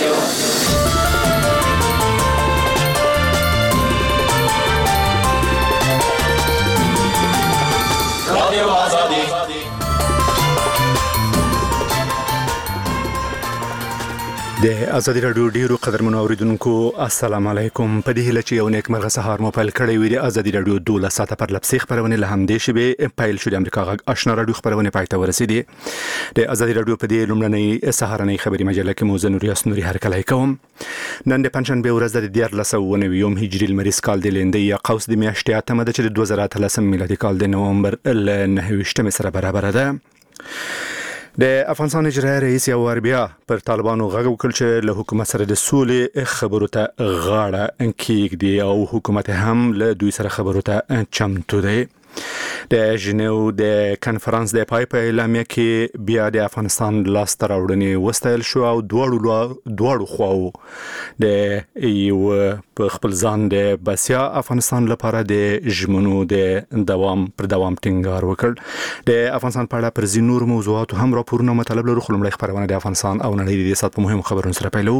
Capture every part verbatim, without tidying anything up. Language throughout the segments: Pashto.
د ازادي رادیو ډیرو قدرمنو اوریدونکو السلام علیکم. په دې هیله چې یو نیک مرغه سهار مو پیل کړی وي. د ازادي رادیو دوله ساعته پر لپسې خبرونه له همدې شبه پیل شو. د امریکا غږ آشنا رادیو خبرونه پاتې ورسېدي. د ازادي رادیو په دې لومړنۍ سهارنۍ خبري مجله کې موزه نوري اسنوري هرکلای کوم. نن د پنځشنبه ورځ د دیار لسو نویم هجري المریز کال د لندې یا قوس د میاشتې اتمه د دوه زره اتلسم میلادي کال د نومبر ل نهه سره برابر ده. د افغانستان اجرایي رئیس یو ور بیا پر طالبانو غږ وکړ چې له حکومت سره د سولې خبرو ته غاړه کېږدي او حکومت هم له دوی سره خبرو ته چمتو دی. د ژنیو د کانفرنس د پای په اعلامیه کې بیا د افغانستان لاس تر وړاندې وستایل شو او دواړو دواړو خواو د یو په خپل ځان د بسیا افغانستان لپاره د ژمنو د دوام پر دوام ټینګار وکړ. د افغانستان په اړه پر ځینو موضوعاتو هم راپورونه مطلب لرو. خلمړی خبرونه د افغانستان او نړۍ د سات په مهمو خبرونو سره پیلو.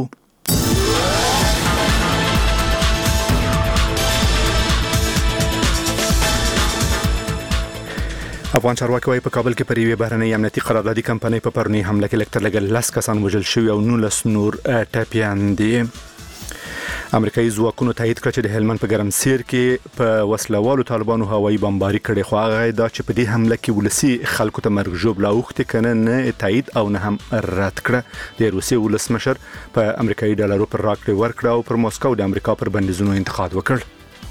افغان چارواکي وايي په کابل کې پر یوې بهرنۍ امنیتي قراردادي کمپنۍ په پرونی حمله کې لکټر لګل لس کسان وژل شوي او نولس نور ټپيان دي. امریکایي ځواکونو تایید کړ چې د هلمند په ګرمسیر کې په وسلوالو طالبانو هوایي بمباري کړې، خو هغه دا چې په دې حمله کې ولسی خلکو ته مرګ ژوب لا وخت کنه نه تایید او نه هم رد کړ. د روسي ولسمشر په امریکایي ډالرو پر راکړې ورکړه او پر موسکو د امریکا پر بندیزونو انتقاد وکړ.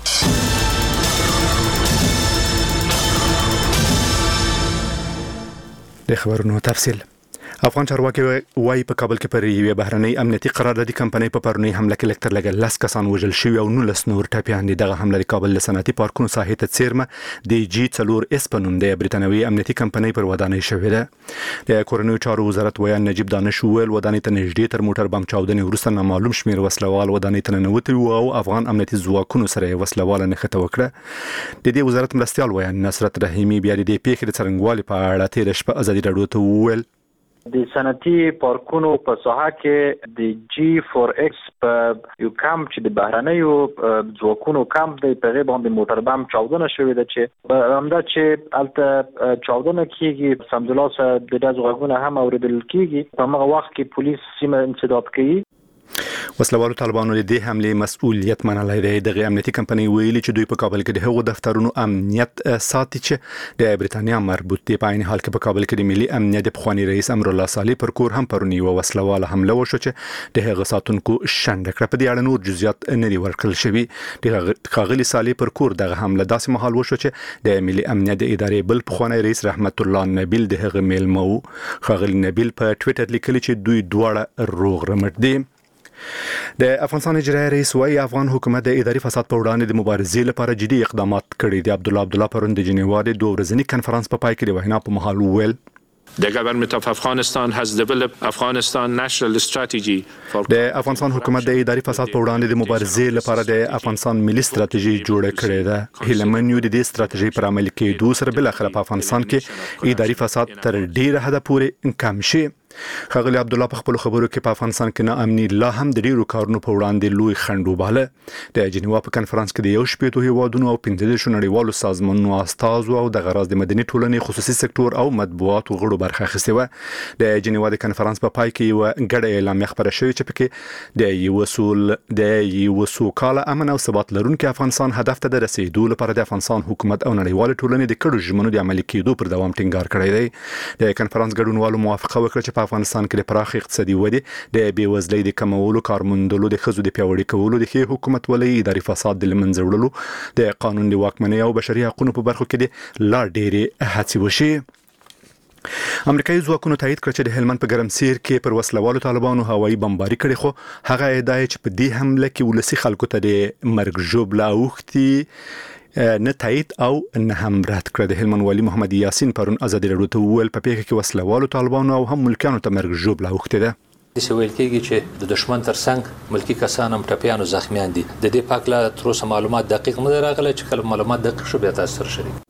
د خبرونو تفصیل. افغان چارواکي وايي په کابل کې پر یوې بهرنۍ امنیتي قراردادي کمپنۍ په پرونی حمله کې لکټر لګل لس کسان وژل شوي او نولس نور ټپيان دي. دغه حمله د کابل له صنعتي پارکونو ساحې ته څیرمه د جی څلور اس په نوم د برتانوي امنیتي کمپنۍ پر ودانۍ شوې ده. د کورنیو چارو وزارت ویان نجیب دانش ویل ودانۍ ته نږدې تر موټر بم چاودنې وروسته نامعلوم شمیر وسلوال ودانۍ ته ننوتي او افغان امنیتي ځواکونو سره وسلواله نښته وکړه. د دې وزارت مرستيال ویان نصرت رحیمی بیا د دې پیښې د څرنګوالي په اړه تیر شپه ازادي رادیو ته ویل د صنعتي پارکونو په ساحه کې د جی فور ایکس په یو کمپ چې د بهرنیو ځواکونو کمپ دی په غیب باندې موټر بم چاودنه شوې ده چې همدا چې الته چاودنه کیږي سمدلاسه د دې ځواکونو هم اوریدل کیږي. په هغه وخت کې پولیس سیمه انسداد کوي. وسلوالو طالبانو له دې حمله مسؤلیت منلای دی. د امنیتي کمپنۍ ویلي چې دوی په کابل کې د هغو دفترونو امنیت ساتي چې د برتانیا مربوط دي. په عین حال کې په کابل کې د ملي امنیت د پخوانی رئیس امر الله صالح پر کور هم پرونی و وسلواله حمله وشو چې د هغه ساتونکو شنډ کړ. په دې اړه نور جزئیات نه دي ورکړل شوي. د خاغلی صالح پر کور دغه حمله داسې مهال وشو چې د ملي امنیت د ادارې بل پخوانی رئیس رحمت الله نبیل د هغه میلمو خاغلی نبیل په ټوئیټر لیکلی چې دوی دواړه روغ رمټ دي. د افغانستان اجرایي رئیس وايي افغان حکومت د اداري فساد په وړاندې د مبارزې لپاره جدي اقدامات کړي دي. عبد الله عبد الله پرون د جنیوا د دوه ورځني کانفرنس په پای کې د وینا په مهال ویل The government of Afghanistan has developed Afghanistan national strategy for د افغانستان حکومت د اداري فساد په وړاندې د مبارزې لپاره د افغانستان ملي ستراتیژي جوړه کړې ده. هیلمن یو د دې ستراتیژي پر عمل کېدو سره بل اخر په افغانستان کې اداري فساد تر ډیره حد پورې کم شي. خغلی عبد الله په خپل خبرو کې په افغانستان کې نه امني لا هم د ډیرو کارونو په وړاندې لوی خنډ وباله. د جنیوا په کانفرنس کې د یو شپېتو هیوادونو او پنځه دیرشو نړیوالو سازمانونو استازو او د غراض د مدني ټولنې خصوصي سکتور او مطبوعاتو غړو برخه اخیستې و. د جنیوا د کانفرنس په پای کې یو ګډه اعلامیه خبره شوې چې پکې د یو اصول د یو سوکاله امن او ثبات لرونکي افغانستان هدف ته د رسیدو لپاره د افغانستان حکومت او نړیوال ټولنې د کډو ژمنو د عملي کېدو پر دوام ټینګار کړی دی. د کانفرنس ګډونوالو موافقه وکړه چې په افغانستان کې د پراخ اقتصادي ودې د بیوزلۍ د کمولو، کارموندلو، د ښځو د پیاوړي کولو، د ښې حکومت ولې، اداري فساد د لمنځه وړلو، د قانون د واکمنۍ او بشري حقوقو په برخو کې د لا ډېرې هڅې وشي. امریکایي ځواکونو تایید کړ چې د هلمند په ګرمسیر کې پر وسلوالو طالبانو هوایي بمباري کړې، خو هغه ادعا چې په دې حمله کې ولسی خلکو ته د مرګ ژوبله اوښتي نه تایید او نه هم رد کړ. د هلمند والي محمد یاسین پرون ازادي رادیو ته وویل په پیښه کې وسلوالو طالبانو او هم ملکیانو ته مرګ ژوبله اوښتې ده. د سویل کېږي چې د دشمن ترڅنګ ملکی کسان هم ټپیان او زخمیان دي. د دې پاک لا تر اوسه معلومات دقیق نه راغلي، چې کله معلومات دقیق شو بیا تاسو سره شریک.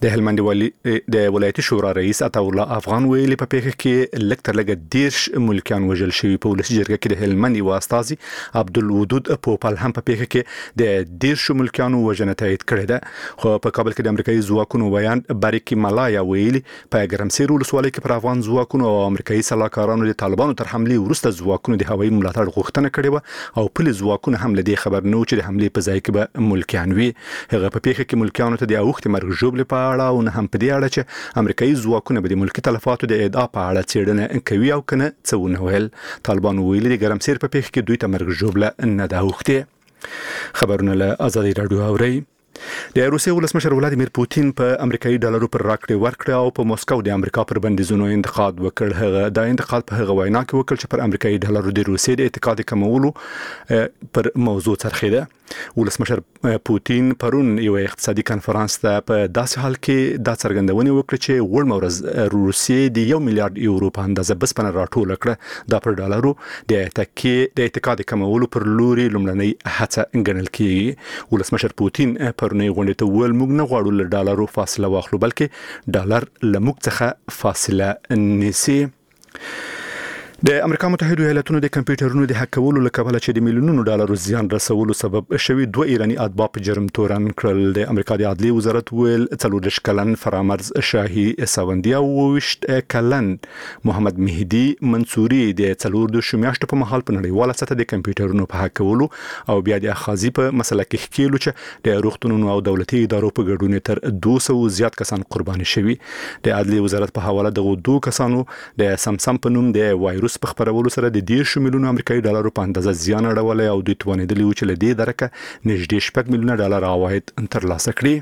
د هلمند والی د ولایتي شورا رئیس عطا الله افغان ویلي په پیښه کې لږ تر لږه دیرش ملکیان وژل شوي. په ولسي جرګه کې د هلمند یو استازي عبدالودود پوپل هم په پیښه کې د دیرش ملکیانو وژنه تایید کړې ده. خو په کابل کې د امریکایي ځواکونو ویان باریکی مالایا ویلي په ګرمسیر ولسوالۍ کې پر افغان ځواکونو او امریکایي سلاکارانو د طالبانو تر حملې وروسته ځواکونو د هوایي ملاتړ غوښتنه کړې و او پولیس ځواکونه هم له دې خبر نه و چې د حملې په ځای کې به ملکیان وي. هغه په پیښه کې ملکیانو ته د اوښتې مرګ ژوبلې په اړه او نه هم په دې اړه چې امریکایي ځواکونه به د ملکي تلفاتو د ادعا په اړه څېړنه کوي او کنه څه ونه ویل. طالبانو ویلي د ګرمسیر په پیښه کې دوی ته مرګ ژوبله نه ده اوښتې. خبرونه له آزادي راډیو اورئ. د روسیې ولسمشر ولادیمیر پوتین په امریکایي ډالرو پر راکړې ورکړې او په موسکو د امریکا پر بندیزونو انتقاد وکړ. هغه دا انتقاد په هغه وینا کې وکړ چې پر امریکایي ډالرو د روسیې د اتکاد کمولو پر موضوع څرخیده. ولسمشر پوتین پرون یو اقتصادي کنفرانس ته په داسې حال کې دا څرګندونه وکړه چې وړ مورز روسیې د یو میلیارډ یورو په اندازه بسپنه راټول کړه. دا پر ډالرو د تکي د اتکاد کمولو پر لوري لومړنۍ هڅه ګڼل کیږي. ولسمشر پوتین پرونی غونډه ته ویل موږ نه غواړو له ډالرو فاصله واخلو بلکې ډالر له موږ څخه فاصله نیسي. د امریکا متحده ایالاتونو د کمپیوټرونو د هک کولو لکبله چې د میلیونونو ډالرو زیان رسولو سبب شوی دوه ایرانی اتباع په جرم تورن کړل. د امریکا د عدلي وزارت ویل څلور دېرش کلن فرامرز شاهي سوندي او وشت کلن محمد مهدي منصوري د څلور دېرش میاشتو په مهال په نړیواله سطح د کمپیوټرونو په هک کولو او بیا د اخاذي په مسله کې ښکیلو چې د روغتونونو او دولتي ادارو په ګډون تر دوه سوه زیات کسان قرباني شوي. د عدلي وزارت په حواله دغه دوه کسانو د سمسم په نوم د وایروس په خبرولو سره د دیرش میلیونو امریکایي ډالرو په اندازه زیان اړولی او دوی توانېدلي و چې له دې درکه نږدې شپږ میلیونه ډالر عواید ترلاسه کړي.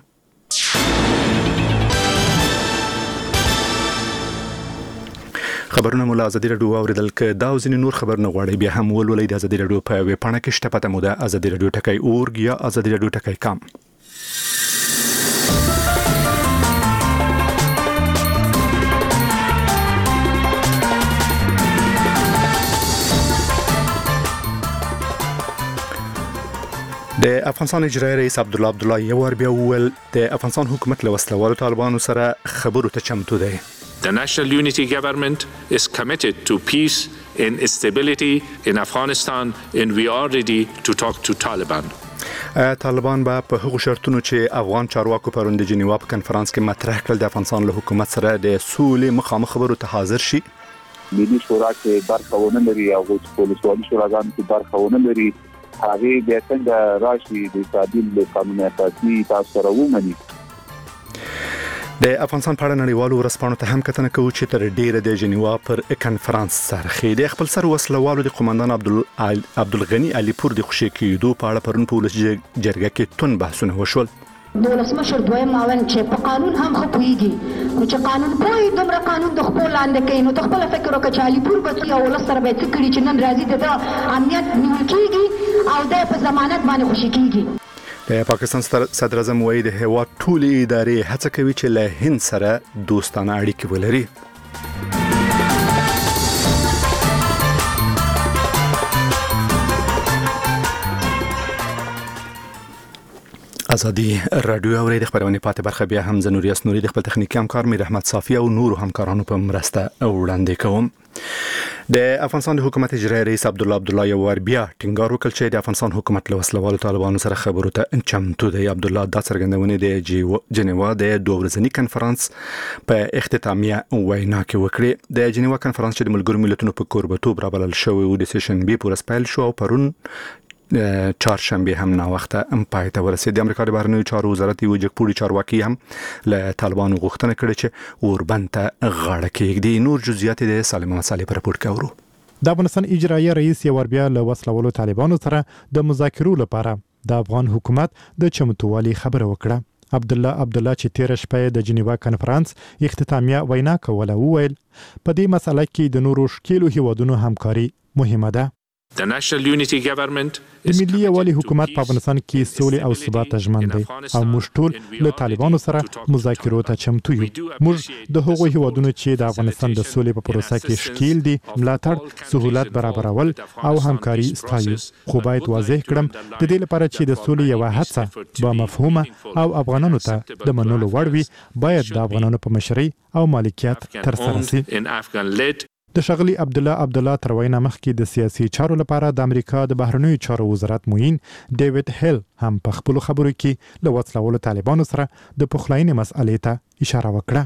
خبرونه مو له آزادي راډیو اوریدل که دا او ځینې نور خبرونه غواړئ بیا هم ولولئ د آزادي راډیو په ویب پاڼه کې شته. پته مو ده آزادي راډیو ټکی اورګ یا آزادي راډیو ټکی کام. د افغانستان اجرایي رئیس عبدالله عبدالله یو ور بیا وویل د افغانستان حکومت له وسلوالو طالبانو سره خبرو ته چمتو دی. The National Unity Government is committed to peace and stability in Afghanistan and we are ready to talk to Taliban. طالبان به په هغو شرطونو چې افغان چارواکو پرون د جنیوا په کنفرانس کې مطرح کړل د افغانستان له حکومت سره د سولې مخامخ خبرو ته حاضر شي. ملي شورا کې برخه ونه لري او ولسوالي شوراګانو کې برخه ونه لري. هغه د څنګه راشي د تعدیل قانون اساسي تاسو سره ومني. د افغانستان په اړه نړیوالو ورځپاڼو ته هم کتنه کوي چې تر ډیره د جنیوا پر کنفرانس سره د خپل سر وسلوالو د قومندان عبدال عبدالغنی علي پور د خوشي کېدو په اړه پرون په ولسي جرګه کې تون بحثونه وشول. د ولسمشر دویم معاون چې په قانون هم خو پوهیږي خو چې قانون پوهی دومره قانون د خپل لاندې کوي نو د خپل فکر وکړي چې علي پور به یو ولس سره به څه کړي چې نن راځي د امنیت نیول کېږي او د په ضمانت باندې خوشي کېږي. د پاکستان صدر اعظم وایي د هیواد ټولې ادارې هڅه کوي چې له هند سره دوستانه اړیکې ولري. آزادي راډیو اوري د خبرونه پاتې برخه بیا هم زنوریاس نوري د خپل تخنیکی همکار میر احمد صافی او نور همکارانو په مرسته وړاندې کوم. د افغانستان د حکومت اجرایي رئیس عبدالله عبدالله یو ور بیا ټینګار وکړ چې د افغانستان حکومت له وسلوالو طالبانو سره خبرو ته چمتو دی. عبدالله دا څرګندونه د جنیوا د دوه ورځني کنفرانس په اختتامیه وینا کې وکړه. د جنیوا کنفرانس چې د ملګرو ملتونو په کوربتوب رابلل شوی و د سیشن بي پر سپایل شو او پرون چهارشنبه هم نا وخته ام پای ته ورسید. د امریکا د بهرنیو چارو وزارت یو جګپوړي چارواکي هم له طالبانو غوښتنه کړې چې اوربند ته غاړه کېږدي. نور جزئیات د سالم مسالې پر راپور کاورو. د افغانستان اجرایي رئیس یو ور بیا له وسلوالو طالبانو سره د مذاکرو لپاره د افغان حکومت د چمتووالي خبره وکړه. عبدالله عبدالله چې تیر شپه د جنیوا کنفرانس اختتامیه وینا کوله وویل په دې مسله کې د نورو شکیلو هیوادونو همکاري مهمه ده. The National Unity Government د ملي یووالي حکومت په افغانستان کې سولې او ثبات ژمن دی او موږ ټول له طالبانو سره مذاکرو ته چمتو یو. موږ د هغو هیوادونو چې د افغانستان د سولې په پروسه کې شکیل دي ملاتړ سهولت برابرول او همکاري ستایو. خو باید واضح کړم د دې لپاره چې د سولې یو هڅه با مفهومه او افغانانو ته د منلو وړ وي باید د افغانانو په مشرۍ او مالکیت ترسره شي. د ښاغلي عبدالله عبدالله تر وینا مخکې د سیاسي چارو لپاره د امریکا د بهرنیو چارو وزارت معین ډیوډ هیل هم په خپلو خبرو کې له وسلوالو طالبانو سره د پخلاینې مسئلې ته اشاره وکړه.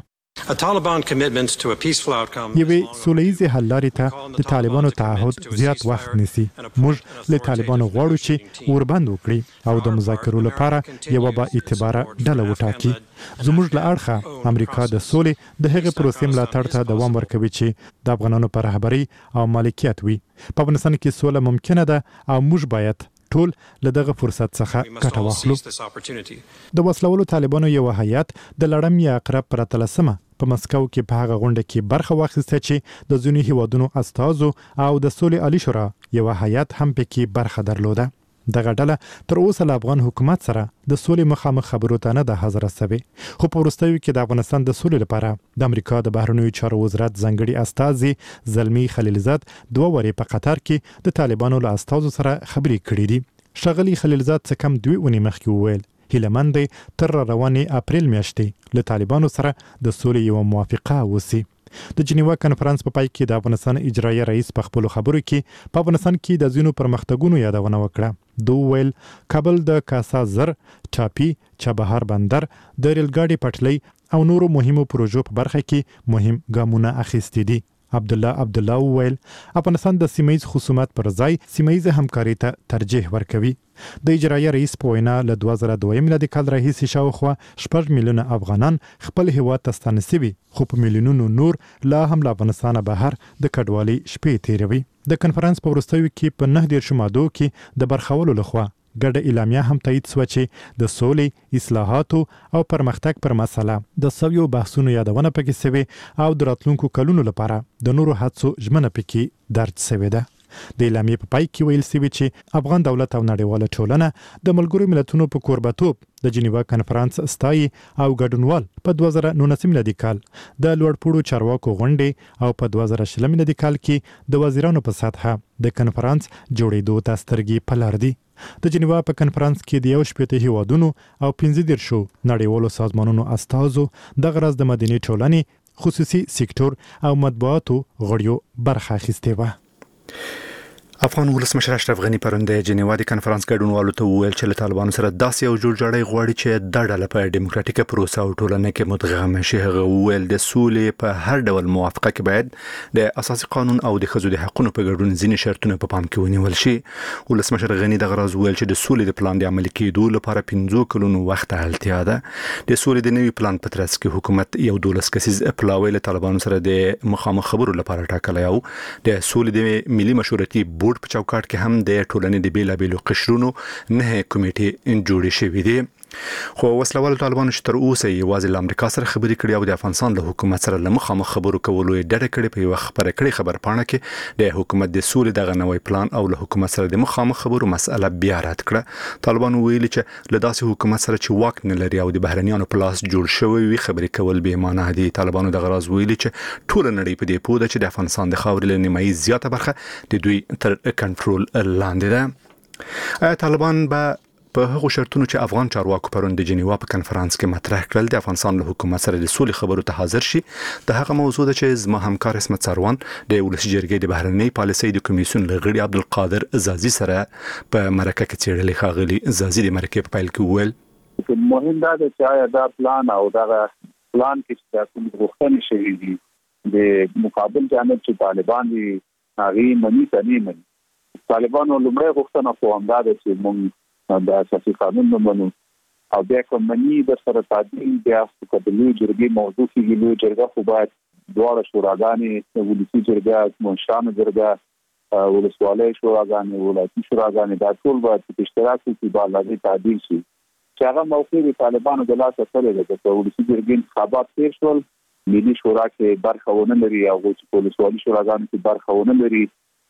یوې سولهییزې حل لارې ته د طالبانو تعهد زیات وخت نیسي. موږ له طالبانو غواړو چې اوربند وکړي او د مذاکرو لپاره یوه با اعتباره ډله وټاکي. زموږ له اړخه امریکا د سولې د هغې پروسې ملاتړ ته دوام ورکوي چې د افغانانو په رهبرۍ او مالکیت وي. په افغانستان کې سوله ممکنه ده او موږ باید ټول له دغه فرصت څخه ګټه واخلو. د وسلوالو طالبانو یو هیئت د لړم یا عقرب پر اتلسمه په مسکو کې په هغه غونډه کې برخه واخیسته چې د ځینو هیوادونو استازو او د سولې عالی شورا یو هیئت هم پکې برخه درلوده. دغه ډله تر اوسه له افغان حکومت سره د سولې مخامخ خبرو ته نه ده حاضره سوې. خو په وروستیو کې د افغانستان د سولې لپاره د امریکا د بهرنیو چارو وزارت ځانګړي استازي زلمی خلیلزاد دوه ورې په قطر کې د طالبانو له استازو سره خبرې کړې دي. ښاغلي خلیلزاد څه کم دوې اونۍ مخکې وویل هیله دی تر روانې اپریل میاشتې له طالبانو سره د سولې یوه موافقه وسی. د جنیوا کنفرانس په پای کې د افغانستان اجرایي رئیس په خپلو خبرو کې په افغانستان کې د ځینو پرمختګونو یادونه وکړه. دوی ویل کابل د کاسا زر، ټاپي، چابهار بندر، د ریلګاډي پټلۍ او نورو مهمو پروژو په برخه کې مهم ګامونه اخیستي دي. عبدالله عبدالله ویل افغانستان د سیمه‌ییز خصومت پر ځای سیمه‌ییز همکاري ته ترجیح ورکوي. د اجرایي رئیس په وینا له دوه زره دوه میلادي کال راهیسې شاوخوا شپږ میلیونه افغانان خپل هیواد ته ستانه شوي خو په میلیونونو نور لا هم له افغانستانه بهر د کډوالۍ شپې تیروي. د کنفرانس په وروستیو کې په نهه دېرشو مادو کې د برخولو لخوا ګډه اعلامیه هم تایید سوه چې د سولې، اصلاحاتو او پرمختګ پر مسله د سویو بحثونو یادونه پکې سوې او د راتلونکو کلونو لپاره د نورو هڅو ژمنه پکې درج سوې ده. د اعلامیې په پای کې ویل سوي چې افغان دولت او نړیواله ټولنه د ملګرو ملتونو په کوربتوب د جنیوا کنفرانس ستایي او ګډونوال په دوه زره نولس میلادي کال د لوړپوړو چارواکو غونډې او په دوه زره شل میلادي کال کې د وزیرانو په سطحه د کنفرانس جوړېدو ته سترګې په لار دي. د جنیوا په کنفرانس کې د یو شپېته هیوادونو او پنځه دېرشو نړیوالو سازمانونو استازو دغه راز د مدني ټولنې، خصوصي سکتور او مطبوعاتو غړیو برخه اخیستې وه. افغان ولسمشر اشرف غنی پرون د جنیوا د کنفرانس ګډونوالو ته وویل چې له طالبانو سره داسې یو جوړجاړی غواړي چې د ډله په ډیموکراتیکه پروسه او ټولنه کې مدغم شي. هغه وویل د سولې په هر ډول موافقه کې باید د اساسي قانون او د ښځو د حقوقو په ګډون ځینې شرطونه په پام کې ونیول شي. ولسمشر غنی دغه راز وویل چې د سولې د پلان د عملي کېدو لپاره پنځو کلونو وخت اړتیا ده. د سولې د نوي پلان په ترڅ کې حکومت یو دولس کسیز پلاوی له طالبانو سره د مخامخ خبرو لپاره ټاکلی او د سولې د ملي مشورتي بورډ په چوکاټ کې هم د ټولنې د بیلابیلو قشرونو نه کمیټې جوړې شوې دي. خو وسلوال طالبانو چې تر اوسه یوازې له امریکا سره خبرې کړې او د افغانستان له حکومت سره له مخامخ خبرو کولو یې ډډه کړې. په یوه خبره کړې خبرپاڼه کې د حکومت د سولې دغه نوی پلان او له حکومت سره د مخامخ خبرو مسأله بیا رد کړه. طالبانو ویلي چې له داسې حکومت سره چې واک نه لري او د بهرنیانو په لاس جوړ شوی وي خبرې کول بې معنی دي. طالبانو دغه راز ویلي چې ټول نړۍ په دې پوه ده چې د افغانستان د خاورې له نیمایي زیاته برخه د دوی تر کنټرول لاندې ده. آیا طالبان به په هغو شرطونو چې افغان چارواکو پرون د جنیوا په کنفرانس کې مطرح کړل د افغانستان له حکومت سره د سولې خبرو ته حاضر شي؟ د هغه موضوع ده چې زما همکار اسمت سروان د ولسي جرګې د بهرنۍ پالیسۍ د کمیسیون لغړي عبدالقادر زازي سره په مرکه کې څېړلې. ښاغلي زازي د مرکې په پیل کې وویل مهم دا ده چې آیا دا پلان او دغه پلان کې چې کوم غوښتنې شوي دي د مقابل جانب چې طالبان دي هغې مني که نه مني. طالبانو لومړی غوښتنه خو همدا ده چې موږ د اساسي قانون نه منو او بیا کوم مني د سره تعدیل بیا د لوی جرګې موضوع کېږي. لوی جرګه خو باید دواړه شوراګانې ولسي جرګه، منشانو جرګه، ولسوالۍ شوراګانې، ولایتي شوراګانې دا ټول باید په اشتراک کې بالاغي تعدیل شي چې هغه موقع د طالبانو د لاسه تللی ده. د ولسي جرګې انتخابات تېر شول، ملي شورا کې برخه ونه لري او چې په ولسوالي شوراګانو کې برخه ونه لري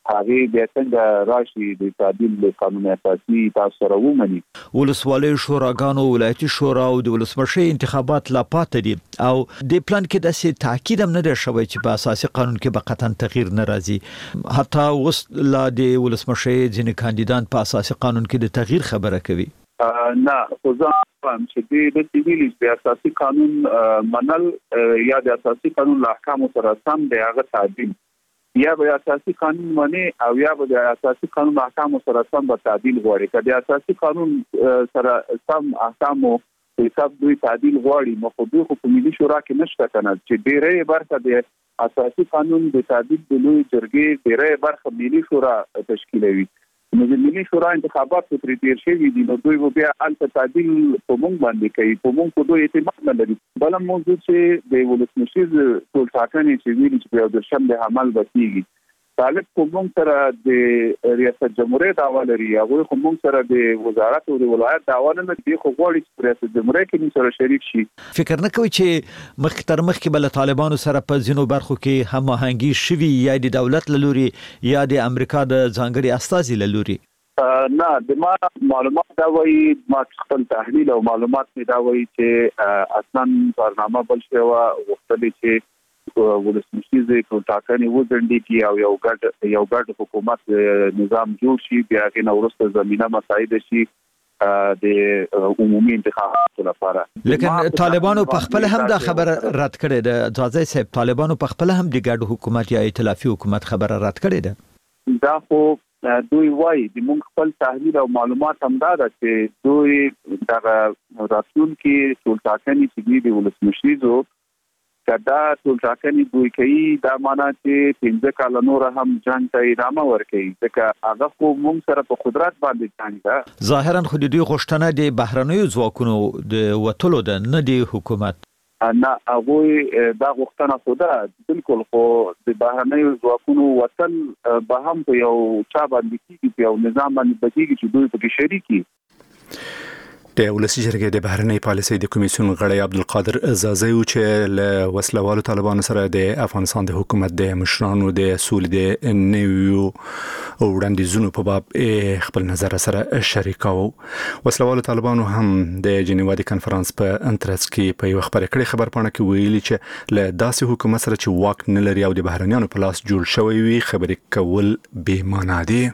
هغه بیا څنګه راشي د تعدیل قانون اساسي تاسو سره ومني. ولسوالۍ شوراګانو ولایتي شورا او د ولسمشر انتخابات لا پاتې دي او د پلان کې د سي تاکید هم نه دی شوی چې په اساسي قانون کې به قطعا تغییر نه راځي. حتی اوس لا د ولسمشر ځینې کاندیدان په اساسي قانون کې د تغییر خبره کوي. نه خو ځم چې د سیویل د اساسي قانون منل یا د اساسي قانون له احکامو سره سم دی هغه تعدیل یا به اساسي قانون منی او یا به د اساسي قانون احکامو سره سم به تعدیل غواړي. که د اساسي قانون سره سم احکامو حساب دوی تعدیل غواړي نو خو دوی په ملي شورا کې نشته کنه چې ډیره برخه د اساسي قانون د تعدیل د لوی جرګې ډیره برخه ملي شورا تشکیلوي. نو د ملي شورا انتخابات په تیر شوي دي نو دوی بیا الته تعدیل په مونږ باندې کوي په مونږ په دوی اعتماد نه لري. بل موضوع چې د ولسمشر ټول ټاکنې چې ویلي چې د شنبه عمل بسیږي طالب په مونږ سره د ریاست جمهوریت دعوا لري هغه خو مونږ سره د وزارت او د ولایت دعوا نه دي خو غواړي چې ریاست جمهوریت کې موږ سره شریک شي. فکر نه کوي چې مخ تر مخ کې بل طالبانو سره په ځینو برخو کې هماهنګي شوي یا د دولت لوري یا د امریکا د ځانګړي استازي لوري؟ نه د ما معلومات دا وایي ما خپل تحلیل او معلومات می دا وایي چې اصلا برنامه بل شی و وختلې چې ولسمشر ټول ټاکنې وځنډي کی او یو ګډ یو ګډ حکومت نظام جوړ شي بیا کې نو ورسته زمينه مساعده شي د عمومي انتخاباتو لپاره. لیکن طالبانو په خپل هم دا خبر رد کړی د ځاځي صاحب طالبانو په خپل هم د ګډ حکومت یا ائتلافي حکومت خبر رد کړی ده. دا خو دوی وایي د موږ خپل تحلیل او معلومات هم دا ده چې دوی دغه راتلون کې ټول ټاکنې چې دی ولسمشر کدا ټول ټاکنې دوی کوي دا معنا چې پنځه کال نور هم جنگ ته ادامه ورکوي ځکه هغه خو موږ سره په قدرت باندې جنگ ده. ظاهرا خو د دوی غوښتنه د بهرنیو ځواکونو د وټلو ده نه د حکومت. نه هغه دا غوښتنه خو ده بالکل خو د بهرنیو ځواکونو وطن به هم په یو چا باندې کیږي په یو نظام باندې بچیږي چې دوی په کې شریکي. د ولسی جرګې د بهرنۍ پالیسۍ د کمیسیون غړی عبدالقادر زازی چې له وسلوالو طالبانو سره د افغانستان د حکومت د مشرانو د سولې د نیو وړاندیزونو په باب خپل نظر سره شریکاو. وسلوالو طالبانو هم د جنیوا د کانفرنس په انترس کې په یو خبري کړي خبر پاڼه کې ویلي چې له داسې حکومت سره چې واک نه لري او د بهرنیانو په لاس جوړ شوی وي خبري کول بې معنا دي.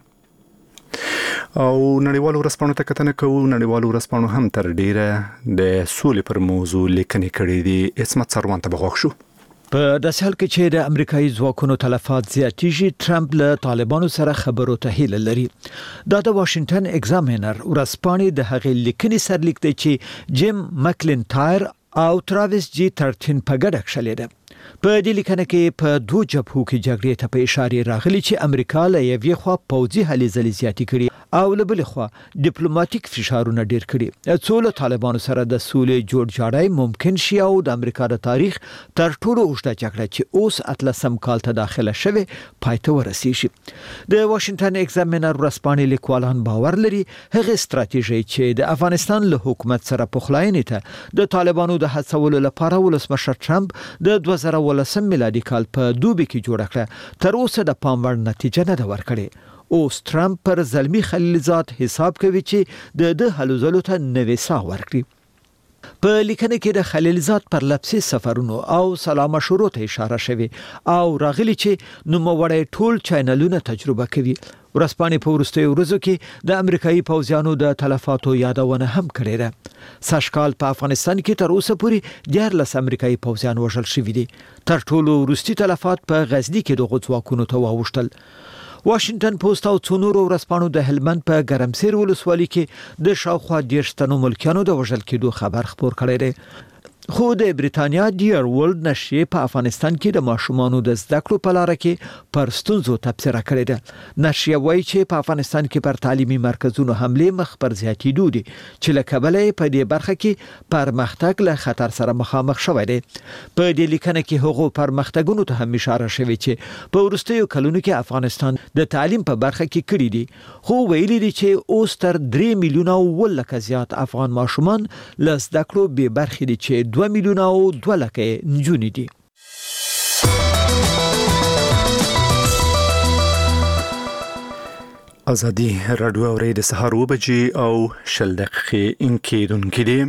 او نړیوالو ورځپاڼو ته کتنه کوو. نړیوالو ورځپاڼو هم تر ډیره د سولې پر موضوع لیکنې کړې دي. اسمت سروان ته بغوښ شو. په داسې حال کې چې د امریکایي ځواکونو تلفات زیاتېږي ټرمپ له طالبانو سره خبرو ته هیله لري. دا د واشنگټن ایگزامینر ورځپاڼې د هغې لیکنې سرلیک دی چې جیم مکلینټایر او تراویس جی ترټین په ګډه کښلې ده. په دې لیکنه کې په دوه جبهو کې جګړې ته په اشاره راغلي چې امریکا له یوې خوا پوځي هلې ځلې زیاتې کړي او له بلې خوا ډیپلوماټیک فشارونه ډیر کړي څو له طالبانو سره د سولې جوړ جاړی ممکن شي او د امریکا د تاریخ تر ټولو اوږده جګړه چې اوس اتلسم کال ته داخله شوه پای ته ورسیږي. د واشنگټن ایگزامینر ورځپاڼې لیکوالان باور لري هغه ستراتیژي چې د افغانستان له حکومت سره پخلاینې ته د طالبانو د هڅولو لپاره ولسمشر ټرمپ د دوه زره ولسم میلادي کال په دوبي کې جوړ کړ تر اوسه د پام وړ نتیجه نه ده ورکړې. اوس ټرمپ پر زلمی خلیلزاد حساب کوي چې د د هلوزلو ته نوې ساه ورکړي. په لیکنه کې د خلیلزاد پر لپسي سفرونو او سلام مشورو ته اشاره شوی او راغلی چې نوموړی ټول چینلونه تجربه کوي. ورځپاڼې په وروستیو ورځو کې د امریکایي پوځیانو د تلفاتو یادونه هم کړې ده. سږکال په افغانستان کې تر اوسه پورې دیارلس امریکایي پوځیان وژل شوي دي. تر ټولو وروستي تلفات په غزني کې دغو ځواکونو ته واوښتل. واشنگټن پوسټ او څو نورو ورځپاڼو د هلمند په ګرمسیر ولسوالۍ کې د شاوخوا دېرش تنو ملکیانو د وژل کېدو خبر خپور کړی دی. خو د بریتانیا ډیر ورلد نشریه په افغانستان کې د ماشومانو د زده کړو په لار کې پر ستونزو تبصره کړې ده. نشریه وایي چې په افغانستان کې پر تعلیمي مرکزونو حمله مخ پر زیاتېدو دي چې له کبله په دې برخه کې پرمختګ له خطر سره مخامخ شوی دی. په دې لیکنه کې هغو پرمختګونو ته هم اشاره شوی چې په وروستیو کلونو کې افغانستان د تعلیم په برخه کې کړی دي خو ویلي دي چې اوس تر درې میلیونه ولکه زیات افغان ماشومان له زده کړو بې برخې دي چې دوه میلیونه او دوه لکه نجونې دي. ازادي رادیو اوري د سهار و بجې او شل دقیقې ان کېدونکې دي.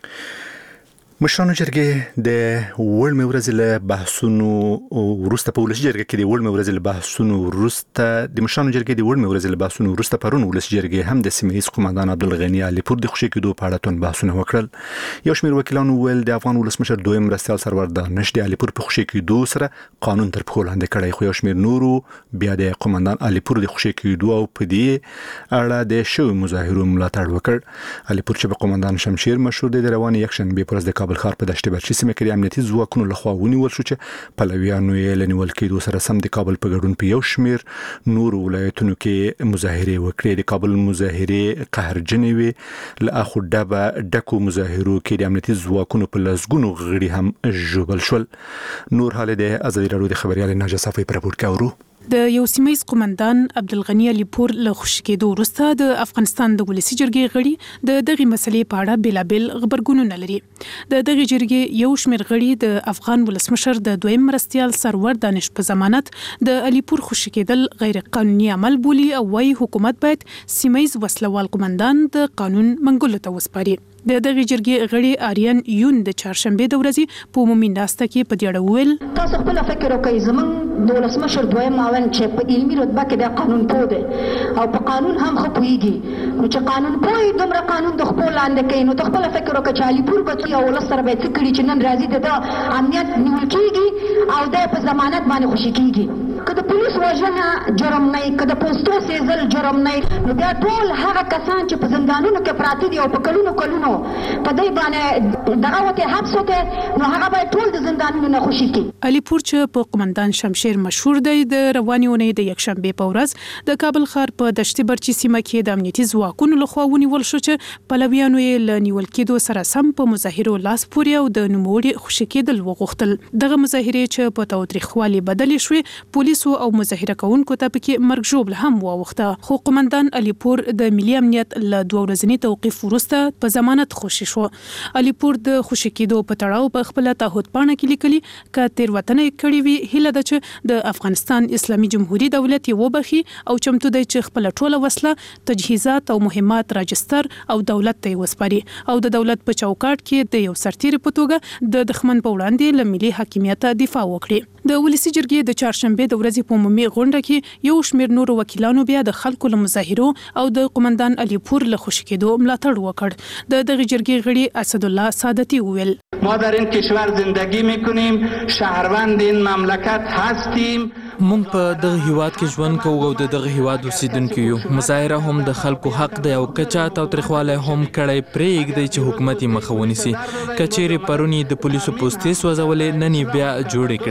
مشرانو جرګې د وړمې ورځې له بحثونو وروسته په ولسي جرګه کې د وړمې ورځې له بحثونو وروسته د مشرانو جرګې د وړمې ورځې له بحثونو وروسته پرون ولسي جرګې هم د سیمه ییز قومندان عبدالغني علیپور د خوشي کېدو په اړه تون بحثونه وکړل. یو شمېر وکیلانو ویل د افغان ولسمشر دویم مرستیال سرور دانش د علیپور په خوشي کېدو سره قانون تر پښو لاندې کړی، خو یو شمېر نورو بیا د قومندان علیپور د خوشي کېدو او په دې اړه د شوی مظاهرو ملاتړ وکړ. علیپور چې په قومندان شمشیر مشهور دی، د روانې یکشنبې پر ورځ د کابل ښار په دشت برچي سیمه کې د امنیتي ځواکونو لخوا ونیول شو چې پلویانو یې له نیول کېدو سره سم د کابل په ګډون په یو شمېر نورو ولایتونو کې مظاهرې وکړې. د کابل مظاهرې قهرجنې وې، له اخو ډبه ډکو مظاهرو کې د امنیتي ځواکونو په لسګونو غړي هم ژوبل شول. نور حال د ازادي راډیو د خبريال ناجا صافي پر راپور کوي. د یو سیمه‌یز قومندان عبدالغني علیپور له خوشي کېدو وروسته د افغانستان د ولسي جرګې غړي د دغه مسلې په اړه بېلابېل خبرګونونه لري. د دغه جرګې یو شمېر غړي د افغان ولسمشر د دویم مرستیال سرور دانش په ضمانت د علیپور خوشي کېدل غیر قانوني عمل بولي او وايي حکومت باید سیمه‌یز وسلوال قومندان د قانون منګولو ته وسپاري. د دغه جرګې غړي آریان یون د چهارشنبه د ورځې په عمومي ناسته کې په دې اړه وویل تاسو خپل فکر وکړئ، زمونږ د ولسمشر دویم معاون چې په علمي رتبه کې د قانون پوه دی او په قانون هم ښه پوهېږي، نو چې قانون پوه دومره قانون د خپل لاندې کوي، نو ته خپل فکر وکړه چې علیپور به او ولس سره به څه کړي چې نن راځي د امنیت نیول کېږي او د په ضمانت باندې خوشي کېږي. که د پولیس وژنه جرم نه، که د پوسټو سیزل جرم نه، نو بیا ټول هغه کسان چې په زندانونو کې پراته دي او په کلونو کلونو په دې باندې دغه وته حبس وکړي، نو هغه به ټول د زندانونو نه خوشي کړي. علیپور چې په قومندان شمشیر مشهور دی، د روانې اونۍ د یکشنبه په ورځ د کابل ښار په دشت برچي سیمه کې د امنیتي ځواکونو لخوا ونیول شو چې پلویانو یې له نیول کېدو سره سم په مظاهرو لاس پورې او د نوموړي خوشي کېدل وغوښتل. دغه مظاهرې چې په تاوتریخوالي بدلې شوې، پولیسو او مظاهره کوونکو ته پکې مرګ ژوبل هم واوښته، خو قومندان علیپور د ملي امنیت له دوه ورځني توقیف وروسته په ضمانت خوشي شو. علیپور د خوشي کېدو په تړاو په خپل تعهد پاڼه کې لیکلي ک تیروتنه کړې وی هله د چې د افغانستان اسلامي جمهوریت دولت یو بخي او چمتو دی چې خپل ټوله وسله، تجهیزات او مهمات راجستر او دولت ته وسپاري او د دولت په چوکاټ کې د یو سرتیر په توګه د دښمن په وړاندې له ملي حاکمیت دفاع وکړي. د ولسي جرګې د چهارشنبه د ورځې په عمومي غونډه کې یو شمېر نورو وکیلانو بیا د خلکو له مظاهرو او د قومندان علیپور له خوشي کېدو ملاتړ وکړ. د دغه جرګې غړي اسدالله سعادتی وویل ما در این کشور زندگی میکنیم، شهروند این مملکت هستیم. مونږ په دغه هیواد کې ژوند کوو او د دغه هیواد اوسیدونکو یو. مظاهره هم د خلکو حق دی او کچا تاوتریخوالی هم کړی پرېږدي چې حکومت یې مخه ونیسي. کچېرې پرونی د پولیسو پوستې سوځولې، نن یې بیا جوړې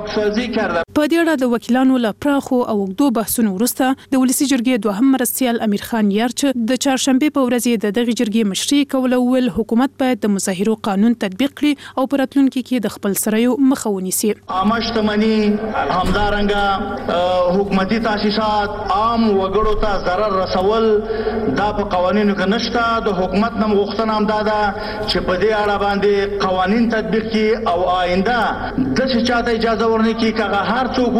کړې. په دې اړه د وکیلانو له پراخو او اوږدو بحثونو وروسته د ولسي جرګې دوهم مرستیال امیر خان یار چې د چهارشنبه په ورځ د دغه جرګې مشري کوله وویل حکومت باید د مظاهرو قانون تطبیق کړي او په راتلونکي کې د خپل سرایو مخه ونیسي. عامه شتمني همدارنګه حکومتي تاسیسات عام وګړو ته ضرر رسول دا په قوانینو کې نشته. د حکومت نم غوښتنه هم دا ده چې په دې اړه باندې قوانین تطبیق کړي او آینده د څه چاته اجازه ورنکړي چې هغه هر څوک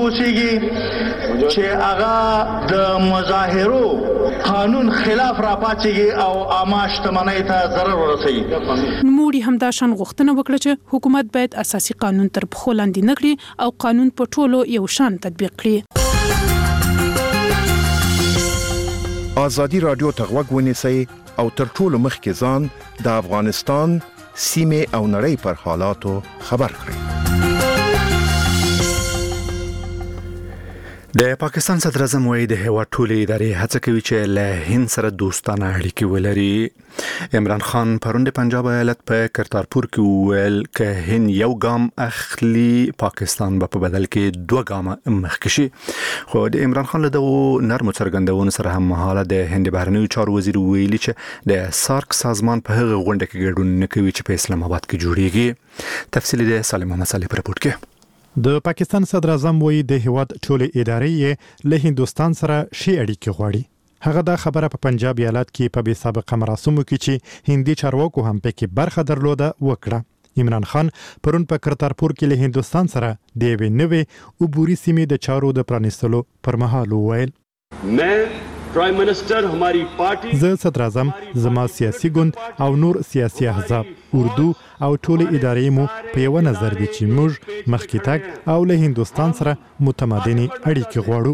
اوسېږي چې هغه د مظاهرو قانون خلاف راپاڅېږي او عامه شتمنۍ ته ضرر ورسوي. نوموړي همدا شان غوښتنه وکړه چې حکومت باید اساسي قانون تر پښو لاندې نه کړي او قانون په ټولو یو شان تطبیق کړي. ازادي رادیو ته غوږ ونیسئ او تر ټولو مخکې ځان د افغانستان سیمه او نړۍ پر حالاتو خبر کړئ. د پاکستان صدر اعظم وايي د هیواد ټولې ادارې هڅه کوي چې له هند سره دوستانه اړیکې ولري. عمران خان پرون د پنجاب ایالت په کرتارپور کې وویل چې هند یو ګام اخلي، پاکستان به په بدل کې دوه ګامه مخکې شي. خو د عمران خان له دغو نرمو څرګندونو سره هم مهاله د هند بهرنیو چارو وزیر ویلي چې د سارک سازمان په هغه غونډه کې ګډون نه کوي چې په اسلام آباد کې جوړیږي. تفصیل د سالم محمد صالح په راپور کې. د پاکستان صدر اعظم وایي د هیواد ټولې ادارې له هندستان سره شي اړیکې غواړي. هغه دا خبره په پنجاب ایالت کې په بې سابقه مراسمو کې چې هندي چارواکو هم پکې برخه درلوده وکړه. عمران خان پرون په کرتارپور کې له هندستان سره د یوې نوې عبوري سیمې د چارو د پرانیستلو پر مهال وویل मैं prime minister हमारी पार्टी زه صدر اعظم زما سیاسي ګوند او نور سیاسي احزاب اردو او ټول ادارې مو په یو نظر دي چې موږ مخکې تګ او له هندستان سره متمدني اړیکې غواړو.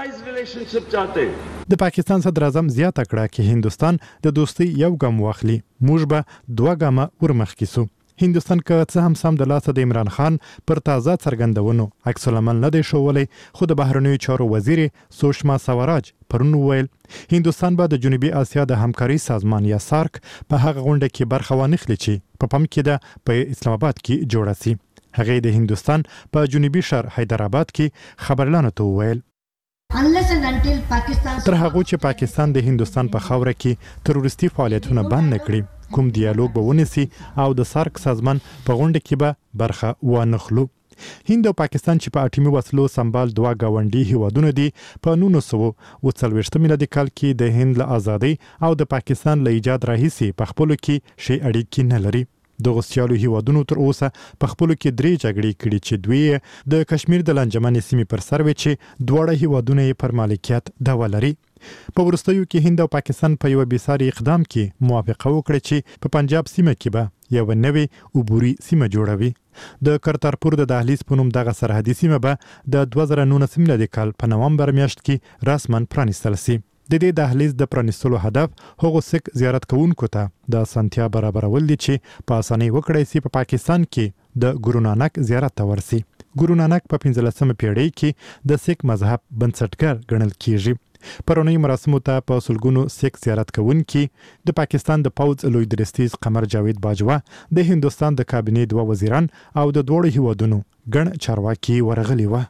د پاکستان صدر اعظم زیاته کړه چې هندستان د دوستۍ یو ګام واخلي، موږ به دوه ګامه ورمخکې سو. هندستان که څه هم سم د لاسه د عمران خان پر تازه څرګندونو عکس العمل نه دی ښوولی، خو د بهرنیو چارو وزیر سوشما سوراج پرون وویل هندستان به د جنوبي اسیا د همکاري سازمان یا سارک په هغه غونډه کې برخه وانخلي چې په پم کې ده په اسلام آباد کې جوړه سي. هغه د هندستان په جنوبي شهر حیدرآباد کې خبرلانو ته وویل تر هغه چې پاکستان د هندستان په خاوره کې تروریستي فعالیتونه بند نکړي، کوم دیالوګ به ونیسي او د سارک سازمان په غونډه کې به برخه وانخلو. هند او پاکستان چې په اټومي وسلو سمبال دوه گاونډي هیوادونه دي، په نولس سوه اوه څلوېښت میلادي کال کې د هند له ازادۍ او د پاکستان له ایجاد راهیسې په خپلو کې شی اړیکې نه لري. دغه سیالو هیوادونو تر اوسه په خپلو کې درې جګړې کړي چې دوی د کشمیر د لنجمنې سیمې پر سر وي چې دواړه هیوادونه یې پر مالکیت دعوه لري. په وروستیو کې هند او پاکستان په یو بېساري اقدام کې موافقه وکړه چې په پنجاب سیمه کې به یو نوې عبوري سیمه جوړوي. د کرتارپور د دهلیز په نوم دغه سرحدي سیمه به د دوه زره نولس میلادي کال په نومبر میاشت کې رسما پرانیستل سي. د دې دهلیز د پرانیستلو هدف هغو سیک زیارت کوونکو ته د اسانتیا برابرول دي چې په اسانۍ وکړای سي په پاکستان کې د ګورو نانک زیارت ته ورسي. ګورو نانک په پنځلسمه پیړۍ کې د سیک مذهب بنسټګر ګڼل کیږي. پرونی مراسمو ته په سلګونو سیک زیارت کوونکي د پاکستان د پوځ لوی درستیز قمر جاوید باجوا، د هندستان د کابینې دوه وزیران او د دوړو هیوادونو ګڼ چارواکي ورغلي و.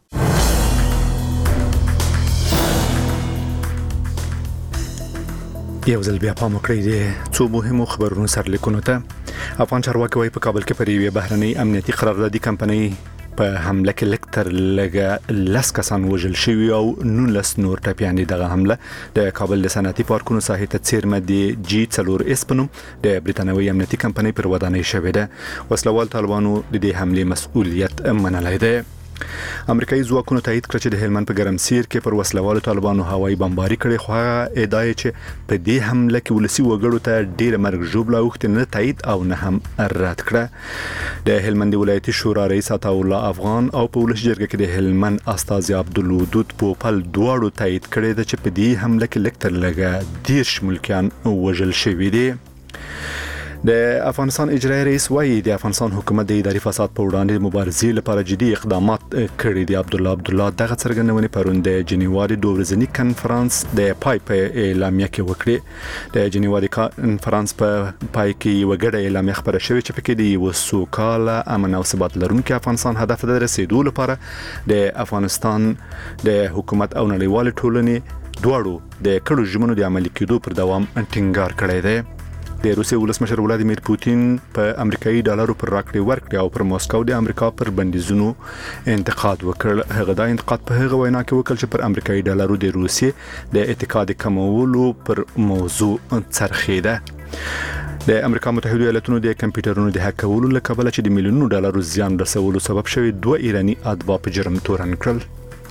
یو ځل بیا پام وکړئ د څو مهمو خبرونو سرلیکونو ته. افغان چارواکي وايي په کابل کې پر یوې بهرنۍ امنیتي قراردادي کمپنۍ په حمله کې لږ تر لږه لس کسان وژل شوي او نولس نور ټپیان دي. دغه حمله د کابل د صنعتي پارکونو ساحې ته څیرمه د جی څلور اس په نوم د برېټانوي امنیتي کمپنۍ پر ودانۍ شوې ده. وسلوال طالبانو د دې حملې مسؤلیت منلی دی. امریکایي ځواکونو تایید کړ چې د هلمند په ګرمسیر کې پر وسلوالو طالبانو هوایي بمباري کړې، خو هغه ادعا چې په دې حمله کې ولسي وګړو ته ډېر مرګ ژوبله اوښتې نه تایید او نه هم رد کړه. د هلمند ولایتي شورا رئیس عطاالله افغان او په ولس جرګه کې د هلمند استازي عبدالودود پوپل دواړو تایید کړی ده چې په دې حمله کې لږ تر لږه دېرش ملکیان وژل شوي دي. د افغانستان اجرایي رئیس وايي د افغانستان حکومت د اداري فساد په وړاندې مبارزې لپاره جدي اقدامات کړي دي. عبدالله عبدالله دغه څرګندونې پرون د جنیوا د دوه ورځني کنفرانس د پای په اعلامیه کې وکړې. د جنیوا د کنفرانس په پای کې یو غړ اعلامیه خبره شوې چې پکې د یو سوکاله امن او ثبات لرونکي افغانستان هدف د رسیدو لپاره د افغانستان د حکومت او نړیوال ټولنې دواړو د کړو ژمنو د عملي کېدو پر دوام ټینګار کړی دی. د روسیې ولسمشر ولادیمیر پوتین په امریکایي ډالرو پر راکړې ورکړې او پر موسکو د امریکا پر بندیزونو انتقاد وکړ. هغه دا انتقاد په هغه وینا کې وکړ چې پر امریکایي ډالرو د روسیې د اتکا د کمولو پر موضوع څرخېده. د امریکا متحده ایالاتونو د کمپیوټرونو د هک کولو له کبله چې د میلیونونو ډالرو زیان رسولو سبب شوی دوه ایرانی اتباع په جرم تورن کړل.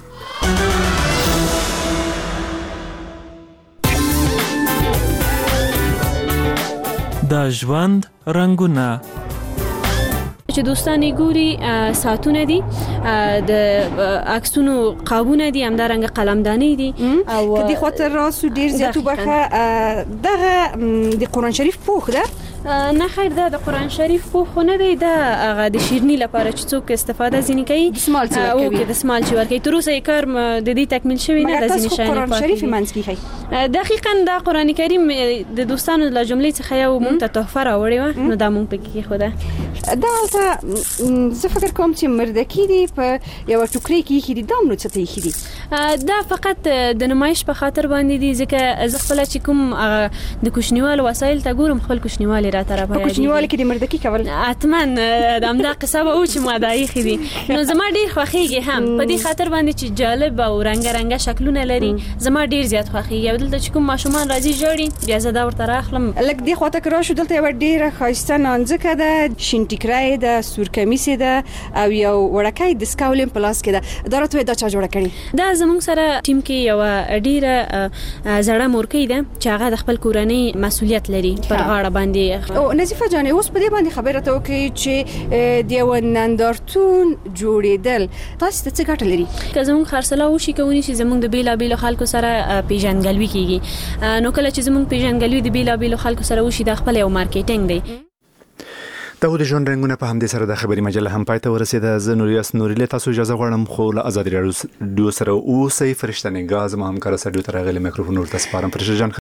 د ژوند رنگونه چې دوستانه ګوري ساتونه دي، د عکسونو قابونه دي، همدارنګه قلمدانې دي او کدي خاطر راسو ډیر زیاتو برخه دغه د قران شریف پوښ ده. نه خیر ده د قران شریف پوښ نه دی، د هغه د شیرنی لپاره چې څوک استفاده ځینې کوي د سمال چې او کې د سمال چې ورکوي. تر اوسه یې کار د دې تکمیل شوی نه د ځینې شیانو قران شریف منځ کې دقیقاً د قران کریم د دوستانو له جملې څخه یو مونږ ته تحفه راوړې و، نو دا مونږ پکې کې خوده. دا زه فکر کوم چې مردکی دي په یو ټوکري کې کې دي دام نو څه ته دي. دا فقط د نمایش په خاطر باندې دي، ځکه زه خپل چې کوم د کوچنیوال وسایل ته ګورم خپل کوچنیوال را طرف په کوچنیوال کې د مردکی کول اتمن د امدا قصه به او چې مادای خدي. نو زما ډیر خوخيږي هم په دې خاطر باندې چې جالب او رنگ رنگ شکلونه لري، زما ډیر زیات خوخيږي. او دلته چې کوم ماشومان راځي جوړي بیا زه دا ورته راخلم لکه دی خواته کرا شو. دلته یو ډیره خاصه نانځکه ده شین ټیکرای ده ده سور کمیس ده او یو وړکای د سکاولم پلاس کې ده دا راته دا چا جوړ کړی دا زموږ سره ټیم کې یو ډیره زړه مورکې ده چې هغه د خپل کورنۍ مسولیت لري پر غاړه باندې. او نظیفه جان اوس په دې باندې خبره ته وکړي چې د یو نندارتون جوړیدل تاسو ته څه ګټه لري؟ که زموږ خرڅلاو وشي کوي چې زموږ د بیلابیلو خلکو سره پیژنګلوي کیږي نو کله چې زموږ پیژنګلوي د بیلابیلو خلکو سره وشي د خپل یو مارکیټینګ دی. دا د ژوند رنگونه په همدې سره د خبري مجله هم پای ته ورسېده. زه نوریاس نوري له تاسو اجازه غواړم خو له آزادي راډیو سره اوسئ. فرشته نگاه زما همکار سره دوی تر غلې میکروفون ورته سپارم. فرشته جان